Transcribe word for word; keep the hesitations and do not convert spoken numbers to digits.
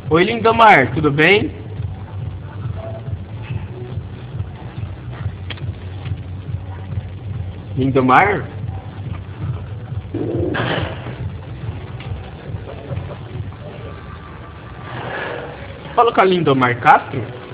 Oi, Lindomar, tudo bem? Lindomar? Fala com a Lindomar Castro?